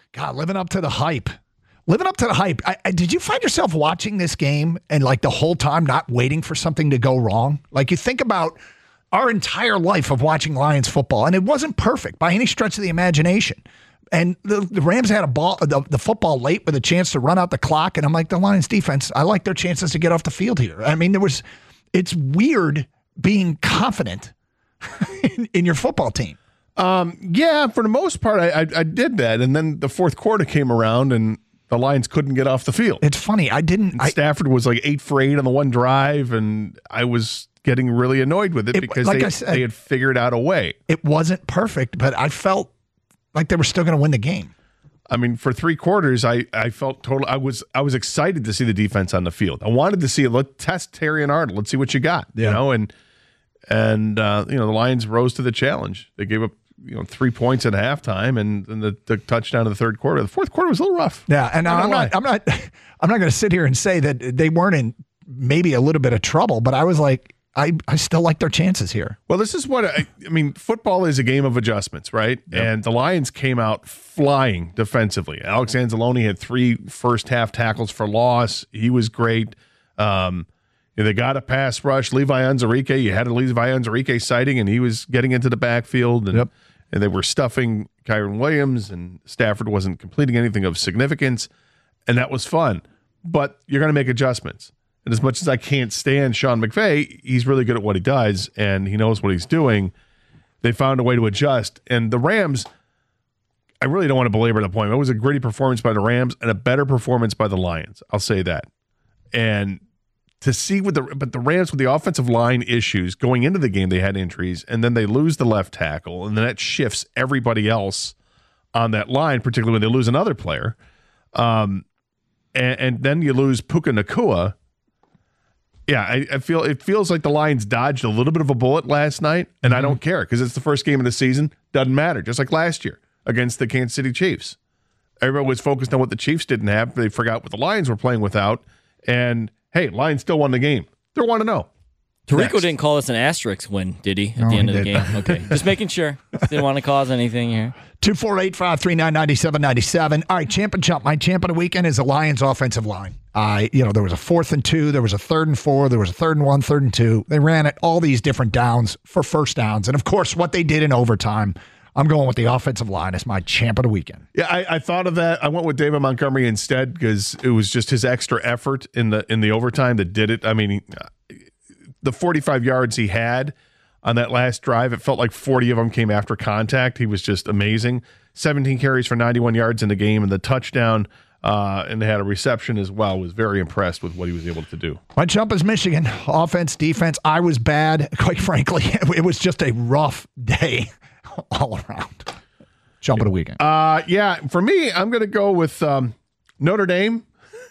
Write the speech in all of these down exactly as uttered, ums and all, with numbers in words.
God, living up to the hype. Living up to the hype. I, I, did you find yourself watching this game and like the whole time not waiting for something to go wrong? Like you think about our entire life of watching Lions football, and it wasn't perfect by any stretch of the imagination. And the, the Rams had a ball, the, the football late with a chance to run out the clock, and I'm like, the Lions defense, I like their chances to get off the field here. I mean, there was, it's weird being confident in, in your football team. Um, yeah, for the most part, I, I I did that, and then the fourth quarter came around, and the Lions couldn't get off the field. It's funny. I didn't. I, Stafford was like eight for eight on the one drive, and I was getting really annoyed with it, it because like they, said, they had figured out a way. It wasn't perfect, but I felt like they were still going to win the game. I mean, for three quarters, I, I felt total. I was I was excited to see the defense on the field. I wanted to see it. Let's test Terry and Arnold. Let's see what you got. Yeah. You know, and and uh, you know the Lions rose to the challenge. They gave up you know three points at halftime, and, and the, the touchdown in the third quarter. The fourth quarter was a little rough. Yeah, and I'm not, I'm not, I'm not going to sit here and say that they weren't in maybe a little bit of trouble, but I was like, I, I still like their chances here. Well, this is what I, I mean. Football is a game of adjustments, right? Yep. And the Lions came out flying defensively. Alex Anzalone had three first half tackles for loss. He was great. Um, They got a pass rush. Levi Onwuzurike, you had a Levi Onwuzurike sighting, and he was getting into the backfield, and, yep. and they were stuffing Kyren Williams, and Stafford wasn't completing anything of significance, and that was fun. But you're going to make adjustments. And as much as I can't stand Sean McVay, he's really good at what he does, and he knows what he's doing. They found a way to adjust. And the Rams, I really don't want to belabor the point. It was a gritty performance by the Rams and a better performance by the Lions. I'll say that. And to see with the but the Rams with the offensive line issues going into the game, they had injuries, and then they lose the left tackle, and then that shifts everybody else on that line, particularly when they lose another player. Um, and, and then you lose Puka Nacua. Yeah, I, I feel it feels like the Lions dodged a little bit of a bullet last night, and mm-hmm. I don't care because it's the first game of the season. Doesn't matter. Just like last year against the Kansas City Chiefs, everybody was focused on what the Chiefs didn't have. They forgot what the Lions were playing without, and hey, Lions still won the game. They're one to zero. Tirico didn't call us an asterisk win, did he, at no, the end of the game? Okay, just making sure. Didn't want to cause anything here. two four eight, five three nine, nine seven nine seven. All right, champ and chump. My champ of the weekend is the Lions offensive line. Uh, you know, there was a fourth and two, there was a third and four, there was a third and one, third and two. They ran at all these different downs for first downs. And, of course, what they did in overtime. I'm going with the offensive line as my champ of the weekend. Yeah, I, I thought of that. I went with David Montgomery instead because it was just his extra effort in the in the overtime that did it. I mean, he, the forty-five yards he had on that last drive, it felt like forty of them came after contact. He was just amazing. seventeen carries for ninety-one yards in the game, and the touchdown, uh, and they had a reception as well. Was very impressed with what he was able to do. My chump is Michigan. Offense, defense. I was bad, quite frankly. It was just a rough day all around. Jump of the weekend. Uh, yeah, for me, I'm going to go with um, Notre Dame.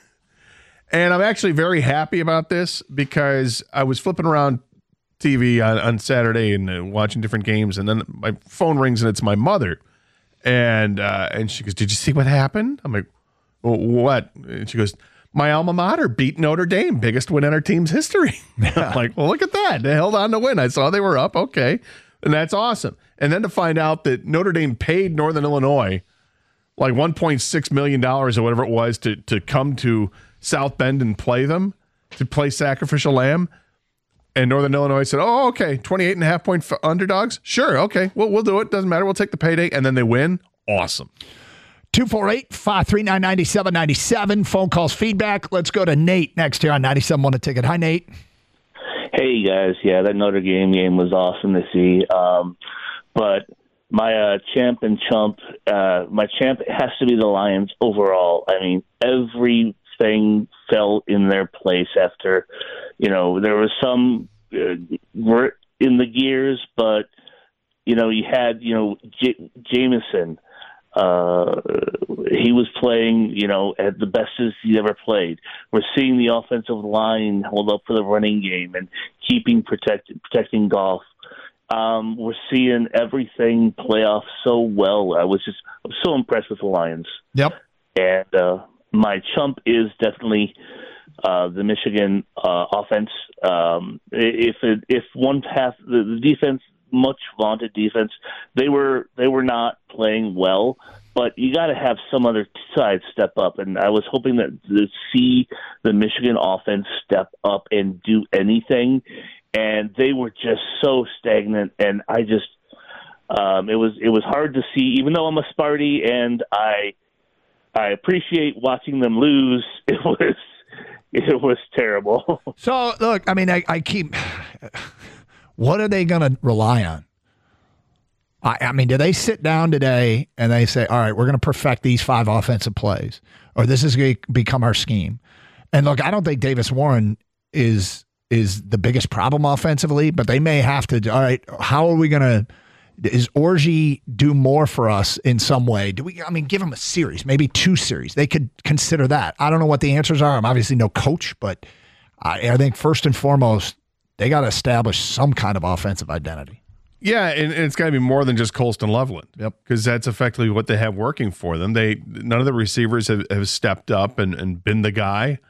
And I'm actually very happy about this because I was flipping around T V on, on Saturday and uh, watching different games, and then my phone rings and it's my mother. And uh, and she goes, "Did you see what happened?" I'm like, well, "What?" And she goes, "My alma mater beat Notre Dame, biggest win in our team's history." I'm like, well, look at that. They held on to win. I saw they were up. Okay. And that's awesome. And then to find out that Notre Dame paid Northern Illinois like one point six million dollars or whatever it was to to come to South Bend and play them, to play Sacrificial Lamb. And Northern Illinois said, oh, okay, twenty-eight and a half point f- underdogs? Sure, okay, we'll, we'll do it. Doesn't matter. We'll take the payday. And then they win. Awesome. two four eight, five three nine, nine seven nine seven. Phone calls, feedback. Let's go to Nate next here on ninety-seven point one The Ticket. Hi, Nate. Hey, guys. Yeah, that Notre Dame game was awesome to see. Um, but my uh, champ and chump, uh, my champ has to be the Lions overall. I mean, everything fell in their place after, you know, there was some uh, in the gears, but, you know, you had, you know, J- Jameson. Uh, he was playing, you know, at the best as he's ever played. We're seeing the offensive line hold up for the running game and keeping protected, protecting Goff. Um, we're seeing everything play off so well. I was just, I'm so impressed with the Lions. Yep. And uh, my chump is definitely uh, the Michigan uh, offense. Um, if it, if one half, the, the defense, much vaunted defense. They were they were not playing well, but you got to have some other side step up. And I was hoping that to see the Michigan offense step up and do anything, and they were just so stagnant. And I just um, it was it was hard to see, even though I'm a Sparty and I I appreciate watching them lose. It was. It was terrible. So, look, I mean, I, I keep – what are they going to rely on? I, I mean, do they sit down today and they say, all right, we're going to perfect these five offensive plays, or this is going to become our scheme? And, look, I don't think Davis Warren is is the biggest problem offensively, but they may have to – all right, how are we going to – is Orji do more for us in some way? Do we? I mean, give him a series, maybe two series. They could consider that. I don't know what the answers are. I'm obviously no coach, but I, I think first and foremost, they got to establish some kind of offensive identity. Yeah, and, and it's got to be more than just Colston Loveland. Yep, because that's effectively what they have working for them. They none of the receivers have, have stepped up and, and been the guy,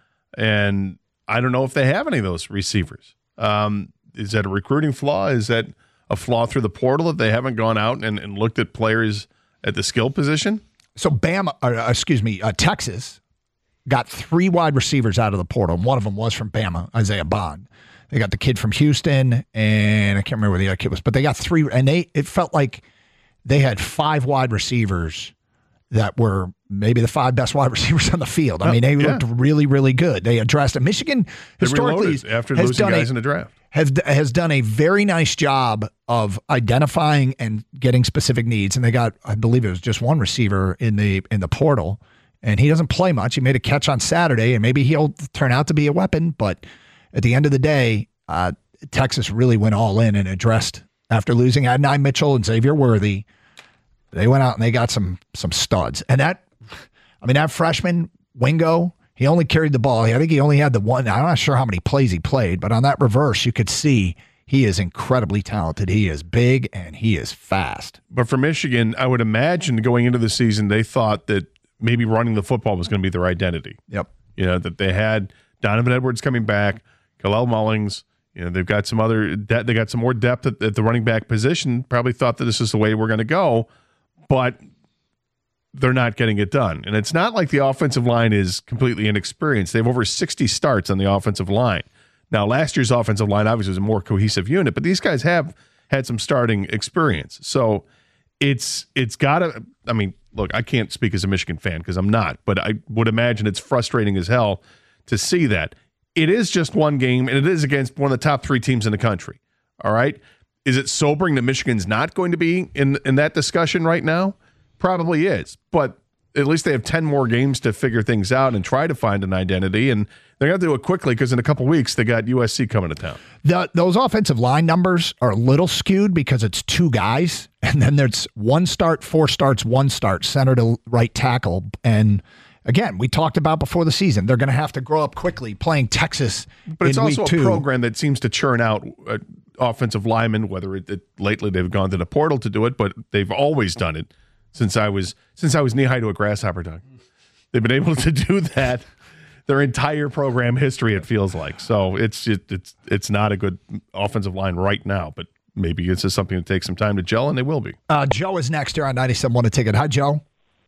and I don't know if they have any of those receivers. Um, is that a recruiting flaw? Is that a flaw through the portal that they haven't gone out and, and looked at players at the skill position? So Bama, or, uh, excuse me, uh, Texas got three wide receivers out of the portal. One of them was from Bama, Isaiah Bond. They got the kid from Houston, and I can't remember where the other kid was, but they got three, and they it felt like they had five wide receivers that were maybe the five best wide receivers on the field. I mean, they yeah. looked really, really good. They addressed it. Michigan historically after has losing done guys a, in the draft. Has, has done a very nice job of identifying and getting specific needs. And they got, I believe it was just one receiver in the in the portal, and he doesn't play much. He made a catch on Saturday, and maybe he'll turn out to be a weapon. But at the end of the day, uh, Texas really went all in and addressed, after losing Adonai Mitchell and Xavier Worthy, they went out and they got some some studs. And that, I mean, that freshman, Wingo, he only carried the ball. I think he only had the one. I'm not sure how many plays he played, but on that reverse, you could see he is incredibly talented. He is big and he is fast. But for Michigan, I would imagine going into the season, they thought that maybe running the football was going to be their identity. Yep. You know, that they had Donovan Edwards coming back, Kalel Mullings. You know, they've got some other de- they got some more depth at, at the running back position. Probably thought that this is the way we're going to go, but they're not getting it done. And it's not like the offensive line is completely inexperienced. They have over sixty starts on the offensive line. Now, last year's offensive line obviously was a more cohesive unit, but these guys have had some starting experience. So it's it's got to – I mean, look, I can't speak as a Michigan fan because I'm not, but I would imagine it's frustrating as hell to see that. It is just one game, and it is against one of the top three teams in the country, all right? Is it sobering that Michigan's not going to be in, in that discussion right now? Probably is, but at least they have ten more games to figure things out and try to find an identity, and they're going to do it quickly because in a couple weeks they got U S C coming to town. The, those offensive line numbers are a little skewed because it's two guys, and then there's one start, four starts, one start, center to right tackle. And again, we talked about before the season, they're going to have to grow up quickly playing Texas But it's in also week a two. program that seems to churn out uh, offensive linemen, whether it, it lately they've gone to the portal to do it, but they've always done it. Since I was since I was knee high to a grasshopper, Doug, they've been able to do that their entire program history. It feels like so. It's it, it's it's not a good offensive line right now, but maybe it's just something that takes some time to gel, and they will be. Uh, Joe is next here on ninety-seven point one A Ticket. Hi, Joe.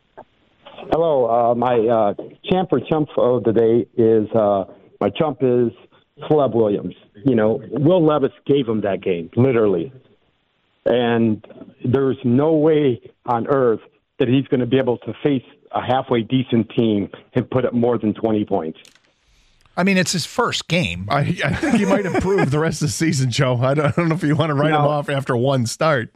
Hello. Uh, my uh, champ or chump of the day is uh, my chump is Caleb Williams. You know, Will Levis gave him that game, literally. And there's no way on earth that he's going to be able to face a halfway decent team and put up more than twenty points. I mean, it's his first game. I, I think he might improve the rest of the season, Joe. I don't, I don't know if you want to write No. him off after one start.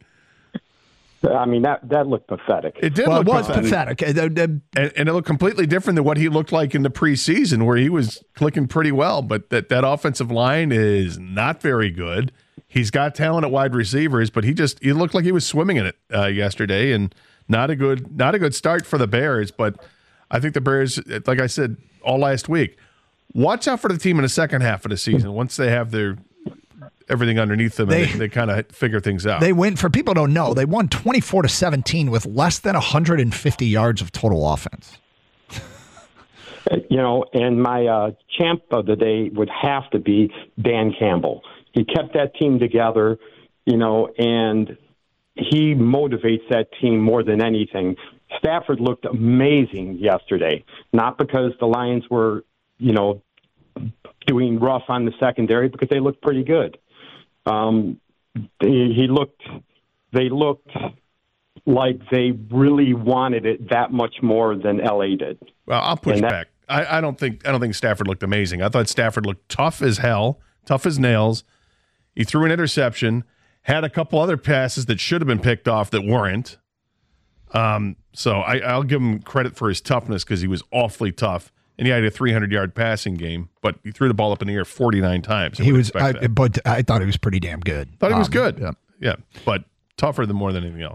I mean, that, that looked pathetic. It did Well, look it was pathetic. pathetic. Uh, the- the- And, and it looked completely different than what he looked like in the preseason, where he was clicking pretty well. But that, that offensive line is not very good. He's got talent at wide receivers, but he just he looked like he was swimming in it uh, yesterday, and not a good not a good start for the Bears. But I think the Bears, like I said all last week, watch out for the team in the second half of the season once they have their everything underneath them, They- and they, they kind of figure things out. They win, for people who don't know, they won twenty-four to seventeen with less than one hundred fifty yards of total offense. You know, and my uh, champ of the day would have to be Dan Campbell. He kept that team together. you know, and he motivates that team more than anything. Stafford looked amazing yesterday, not because the Lions were, you know, doing rough on the secondary, because they looked pretty good. Um, he, he looked, they looked like they really wanted it that much more than L A did. Well, I'll push that, back. I, I don't think I don't think Stafford looked amazing. I thought Stafford looked tough as hell, tough as nails. He threw an interception, had a couple other passes that should have been picked off that weren't. Um, so I, I'll give him credit for his toughness because he was awfully tough. And he had a three hundred yard passing game, but he threw the ball up in the air forty-nine times. He was, I, but I thought he was pretty damn good. Thought he was um, good. Yeah. yeah, but tougher than more than anything else.